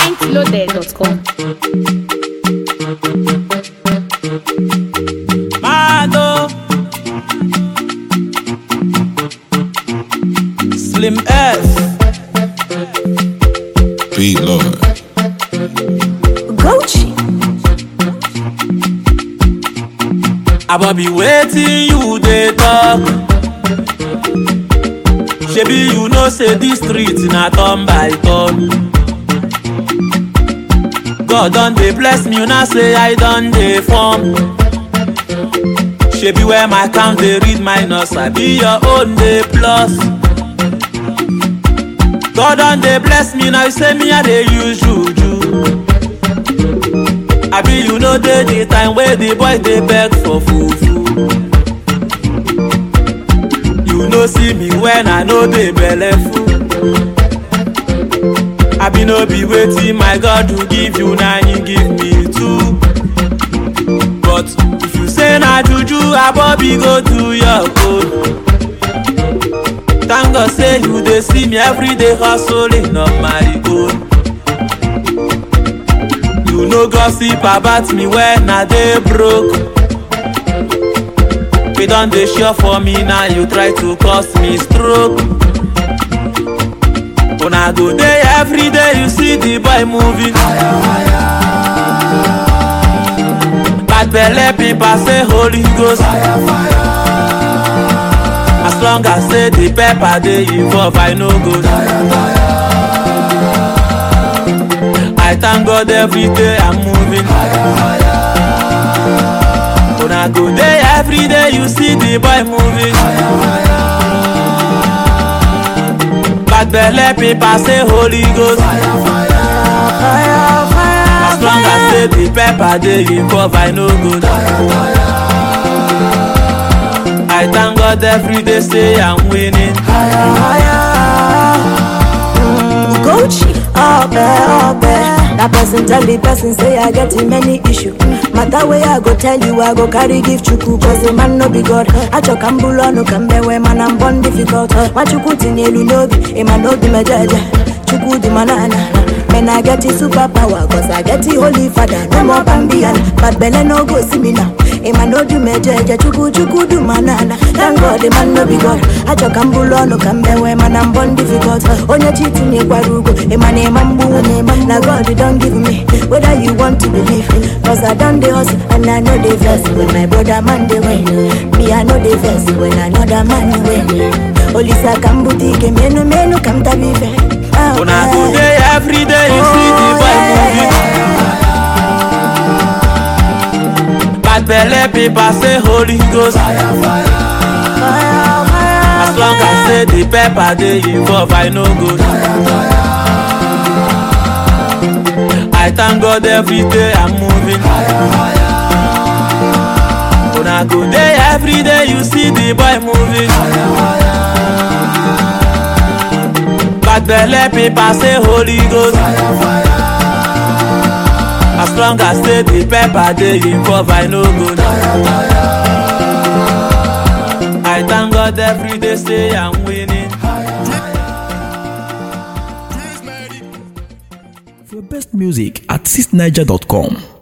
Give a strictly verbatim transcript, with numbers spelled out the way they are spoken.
ninety loaded dot com. Mado Slim F Beat Lord Gucci. I be waiting you dey talk. Shebi you know say this street na turn by turn. God don dey bless me, una say I don dey form. Shebi where my count dey read minus, I be your own dey plus. God don dey bless me, now you say me I dey use juju. I be you know dey the time where the boys dey beg for fufu. You no see me when I know dey belleful. I be no be waiting my God to give you, now he give me too. But if you say na juju, Abobi go to your own. Thank God say you dey see me every day hustling on my own. You no gossip about me when I dey broke. We don dey sure for me now, you try to cause me stroke. Una go dey every day, you see the boy moving. Bad belle people say Holy Ghost. As long as say the pepper dey involve, I no go. I thank God every day I'm moving. Una go dey every day, you see the boy moving. Bad belle people say Holy Ghost. As long as say the pepper dey involve, I no go. I thank God every day, say I'm winning. Gucci. Oh, babe, oh, babe. That person tell the person say I get him many issue. Matter way I go tell you, I go carry give chuku. Cause the man no be God. I chok ambulo no kambe we man I'm born difficult. What you put in you no be, a man no be my judge. Chuku di manana. Man I get the superpower, cause I get the holy father. No more Bambian, but Bele no go see me now. A man no do me judge, chuku chuku do manana. Thank God the man no be God. I chok ambulo no kambe we man I'm born difficult. Onye cheating ye kwarugo, a man a mambu name. Now God you don't give me whether you want to believe. Cause I done the hustle and I know the verse. When my brother man they win, me I know the verse. When another man win, Olisa kambuti ke menu menu kam tabife. Una go dey every day, you see the boy moving. Bad belle people say Holy Ghost. As long as say the pepper dey involve, I no go. I thank God every day I'm moving. Una go dey every day, you see the boy moving. Bad belle people say Holy Ghost. As long as say the pepper dey involve, I no go. I thank God every day, say I'm winning. For your best music at six niger dot com.